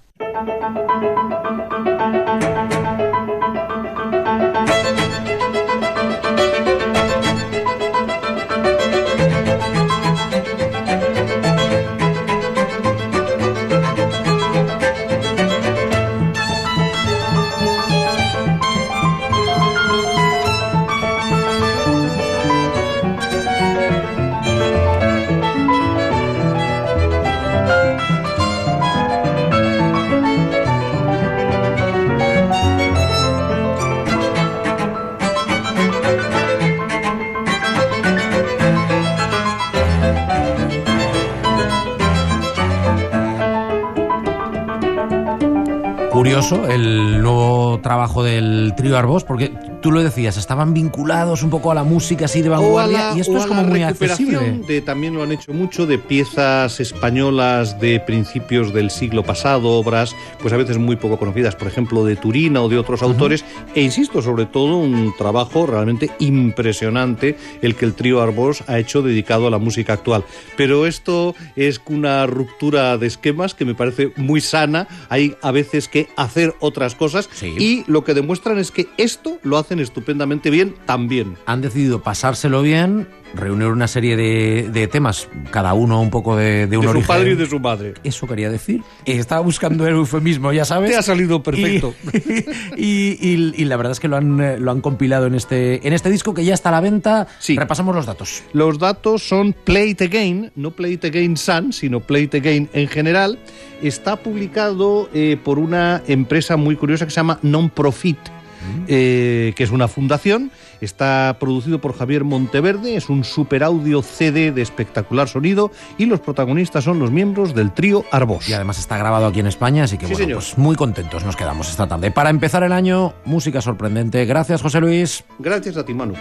curioso el nuevo trabajo del trío Arbós, porque tú lo decías, estaban vinculados un poco a la música así de vanguardia, la, y esto es como muy accesible. De, también lo han hecho mucho de piezas españolas de principios del siglo pasado, obras pues a veces muy poco conocidas, por ejemplo de Turina o de otros uh-huh. autores, e insisto, sobre todo un trabajo realmente impresionante el que el trío Arbós ha hecho dedicado a la música actual. Pero esto es una ruptura de esquemas que me parece muy sana. Hay a veces que hacer otras cosas sí. y lo que demuestran es que esto lo hacen estupendamente bien también. Han decidido pasárselo bien, reunir una serie de, de temas, cada uno un poco de, de un de origen. De su padre y de su madre. Eso quería decir. Estaba buscando el eufemismo, ya sabes. Te ha salido perfecto. Y, y, y la verdad es que lo han, lo han compilado en este, en este disco que ya está a la venta. Sí. Repasamos los datos. Los datos son Play It Again, no Play It Again Sun, sino Play It Again en general. Está publicado eh, por una empresa muy curiosa que se llama Non-Profit, mm. eh, que es una fundación. Está producido por Javier Monteverde, es un super audio C D de espectacular sonido y los protagonistas son los miembros del trío Arbós. Y además está grabado aquí en España, así que sí, bueno, señor. Pues muy contentos nos quedamos esta tarde. Para empezar el año, música sorprendente. Gracias, José Luis. Gracias a ti, Manu.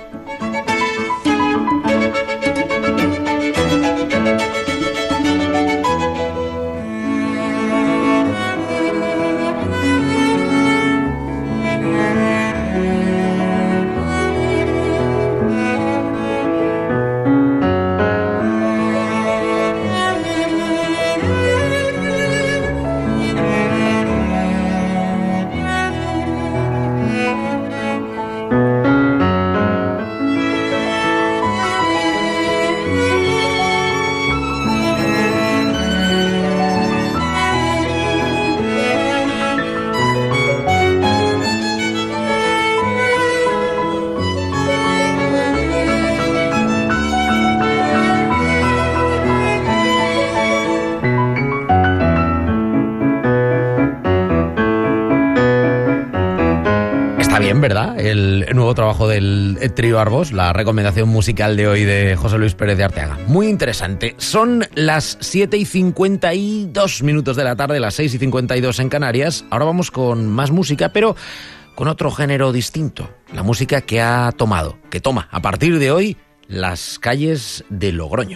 ¿Verdad? El nuevo trabajo del trío Arbós, la recomendación musical de hoy de José Luis Pérez de Arteaga. Muy interesante. Son las siete y cincuenta y dos minutos de la tarde, las seis y cincuenta y dos en Canarias. Ahora vamos con más música, pero con otro género distinto. La música que ha tomado, que toma a partir de hoy las calles de Logroño.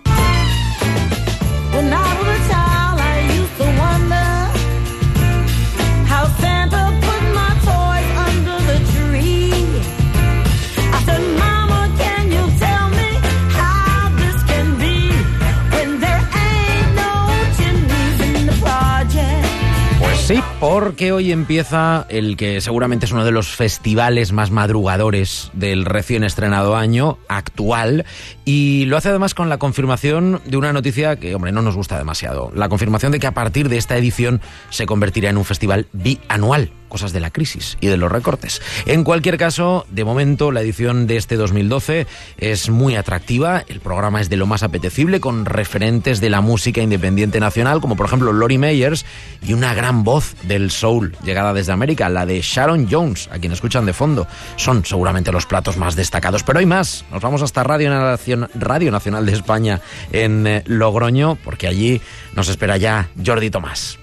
Sí, porque hoy empieza el que seguramente es uno de los festivales más madrugadores del recién estrenado año actual, y lo hace además con la confirmación de una noticia que, hombre, no nos gusta demasiado. La confirmación de que a partir de esta edición se convertirá en un festival bianual. Cosas de la crisis y de los recortes. En cualquier caso, de momento, la edición de este dos mil doce es muy atractiva. El programa es de lo más apetecible, con referentes de la música independiente nacional, como por ejemplo Lori Meyers, y una gran voz del soul llegada desde América, la de Sharon Jones, a quien escuchan de fondo. Son seguramente los platos más destacados, pero hay más. Nos vamos hasta Radio Nacional, Radio Nacional de España en eh, Logroño, porque allí nos espera ya Jordi Tomás.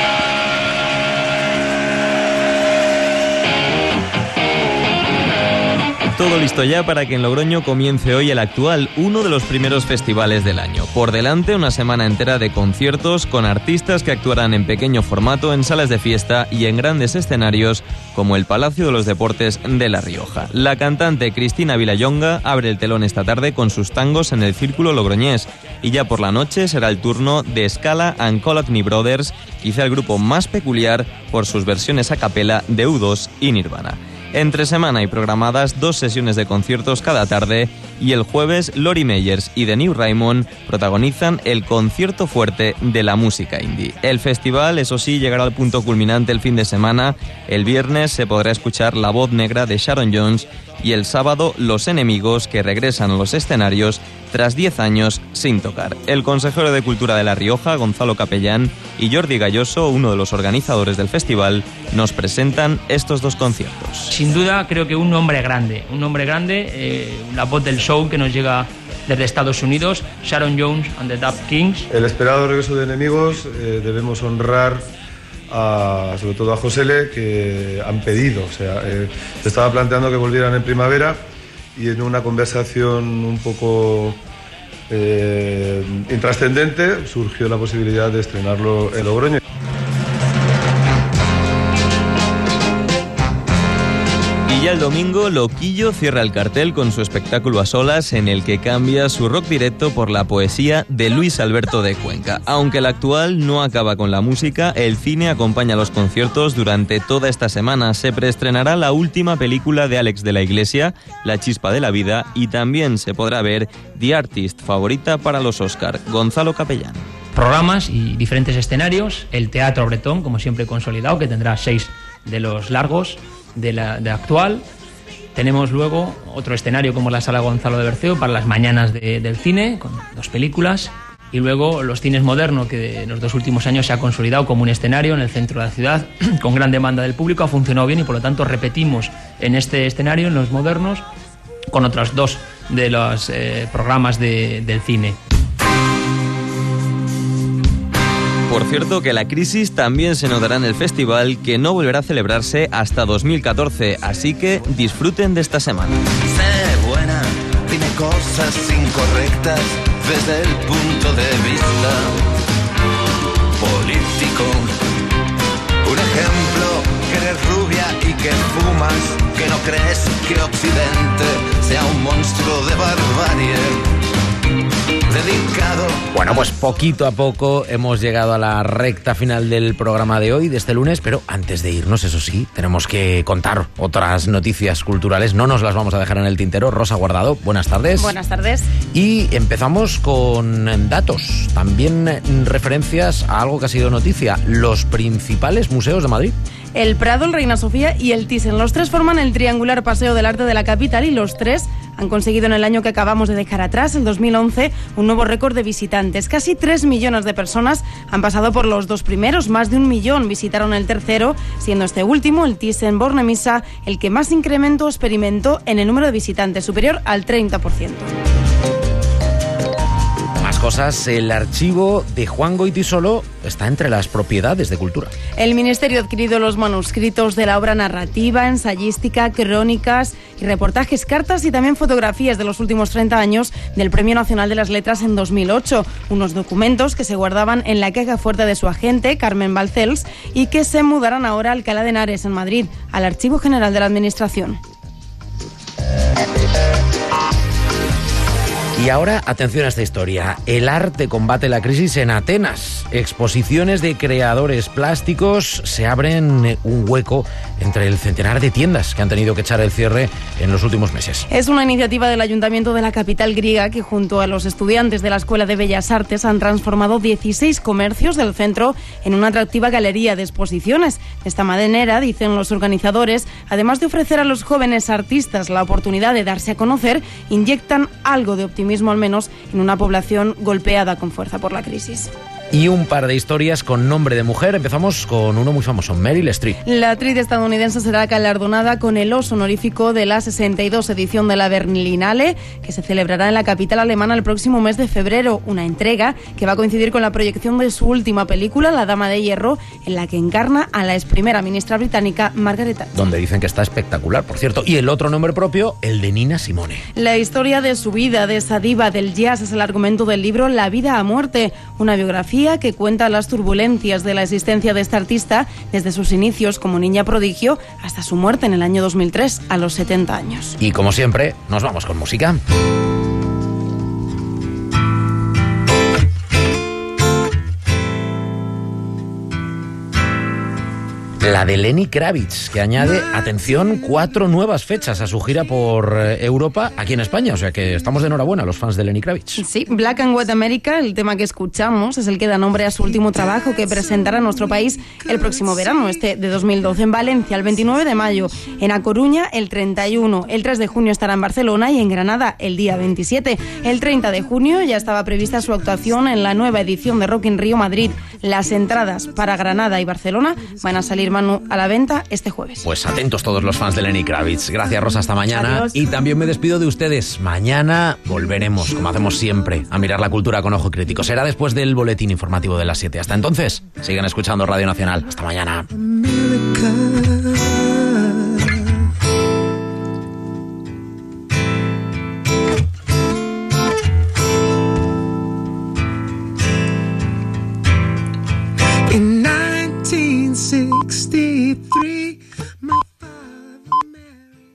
Todo listo ya para que en Logroño comience hoy el actual, uno de los primeros festivales del año. Por delante, una semana entera de conciertos con artistas que actuarán en pequeño formato, en salas de fiesta y en grandes escenarios como el Palacio de los Deportes de La Rioja. La cantante Cristina Vilallonga abre el telón esta tarde con sus tangos en el Círculo Logroñés, y ya por la noche será el turno de Scala and Collackney Brothers, quizá el grupo más peculiar por sus versiones a capela de U dos y Nirvana. Entre semana hay programadas dos sesiones de conciertos cada tarde, y el jueves Lori Meyers y The New Raymond protagonizan el concierto fuerte de la música indie. El festival, eso sí, llegará al punto culminante el fin de semana. El viernes se podrá escuchar la voz negra de Sharon Jones, y el sábado Los Enemigos, que regresan a los escenarios tras diez años sin tocar. El consejero de Cultura de La Rioja, Gonzalo Capellán, y Jordi Galloso, uno de los organizadores del festival, nos presentan estos dos conciertos. Sin duda, creo que un nombre grande, un nombre grande, eh, la voz del soul que nos llega desde Estados Unidos, Sharon Jones and the Dub Kings. El esperado regreso de Enemigos, eh, debemos honrar a, sobre todo a Josele, que han pedido, o sea, eh, se estaba planteando que volvieran en primavera y en una conversación un poco eh, intrascendente surgió la posibilidad de estrenarlo en Logroño. Y ya el domingo, Loquillo cierra el cartel con su espectáculo a solas, en el que cambia su rock directo por la poesía de Luis Alberto de Cuenca. Aunque el actual no acaba con la música, el cine acompaña los conciertos durante toda esta semana. Se preestrenará la última película de Alex de la Iglesia, La chispa de la vida, y también se podrá ver The Artist, favorita para los Oscar, Gonzalo Capellán. Programas y diferentes escenarios, el Teatro Bretón, como siempre consolidado, que tendrá seis de los largos de la, de actual. Tenemos luego otro escenario como la Sala Gonzalo de Berceo para las mañanas de, del cine, con dos películas, y luego los cines modernos, que en los dos últimos años se ha consolidado como un escenario en el centro de la ciudad, con gran demanda del público, ha funcionado bien y por lo tanto repetimos en este escenario, en los modernos, con otros dos de los eh, programas de, del cine. Por cierto, que La Crisis también se notará en el festival, que no volverá a celebrarse hasta dos mil catorce, así que disfruten de esta semana. Sé buena, dime cosas incorrectas desde el punto de vista político. Un ejemplo, que eres rubia y que fumas, que no crees que Occidente sea un monstruo de barbarie. Dedicado. Bueno, pues poquito a poco hemos llegado a la recta final del programa de hoy, de este lunes, pero antes de irnos, eso sí, tenemos que contar otras noticias culturales, no nos las vamos a dejar en el tintero. Rosa Guardado, buenas tardes. Buenas tardes. Y empezamos con datos, también referencias a algo que ha sido noticia, los principales museos de Madrid. El Prado, el Reina Sofía y el Thyssen. Los tres forman el triangular Paseo del Arte de la capital y los tres han conseguido en el año que acabamos de dejar atrás, el dos mil once, un nuevo récord de visitantes. Casi tres millones de personas han pasado por los dos primeros, más de un millón visitaron el tercero, siendo este último, el Thyssen-Bornemisza, el que más incremento experimentó en el número de visitantes, superior al treinta por ciento. Más cosas, el archivo de Juan Goytisolo está entre las propiedades de Cultura. El Ministerio ha adquirido los manuscritos de la obra narrativa, ensayística, crónicas y reportajes, cartas y también fotografías de los últimos treinta años del Premio Nacional de las Letras en dos mil ocho. Unos documentos que se guardaban en la caja fuerte de su agente, Carmen Balcells, y que se mudarán ahora a Alcalá de Henares, en Madrid, al Archivo General de la Administración. Y ahora, atención a esta historia. El arte combate la crisis en Atenas. Exposiciones de creadores plásticos se abren un hueco entre el centenar de tiendas que han tenido que echar el cierre en los últimos meses. Es una iniciativa del Ayuntamiento de la capital griega que, junto a los estudiantes de la Escuela de Bellas Artes, han transformado dieciséis comercios del centro en una atractiva galería de exposiciones. De esta manera, dicen los organizadores, además de ofrecer a los jóvenes artistas la oportunidad de darse a conocer, inyectan algo de optimismo mismo al menos en una población golpeada con fuerza por la crisis. Y un par de historias con nombre de mujer. Empezamos con uno muy famoso, Meryl Streep. La actriz estadounidense será galardonada con el Oso honorífico de la sesenta y dos edición de la Berlinale, que se celebrará en la capital alemana el próximo mes de febrero. Una entrega que va a coincidir con la proyección de su última película, La Dama de Hierro, en la que encarna a la ex primera ministra británica, Margaret Thatcher. Donde dicen que está espectacular, por cierto. Y el otro nombre propio, el de Nina Simone. La historia de su vida, de esa diva del jazz, es el argumento del libro La vida a muerte, una biografía que cuenta las turbulencias de la existencia de esta artista desde sus inicios como niña prodigio hasta su muerte en el año dos mil tres, a los setenta años. Y como siempre, nos vamos con música. La de Lenny Kravitz, que añade, atención, cuatro nuevas fechas a su gira por Europa, aquí en España. O sea que estamos de enhorabuena los fans de Lenny Kravitz. Sí, Black and White America, el tema que escuchamos, es el que da nombre a su último trabajo, que presentará en nuestro país el próximo verano, este de dos mil doce, en Valencia, el veintinueve de mayo, en A Coruña, el treinta y uno, el tres de junio estará en Barcelona y en Granada el día veintisiete. El treinta de junio ya estaba prevista su actuación en la nueva edición de Rock in Rio Madrid. Las entradas para Granada y Barcelona van a salir más Manu a la venta este jueves. Pues atentos todos los fans de Lenny Kravitz. Gracias, Rosa, hasta mañana. Adiós. Y también me despido de ustedes. Mañana volveremos, como hacemos siempre, a mirar la cultura con ojo crítico. Será después del boletín informativo de las siete. Hasta entonces, sigan escuchando Radio Nacional. Hasta mañana. In nineteen sixty-three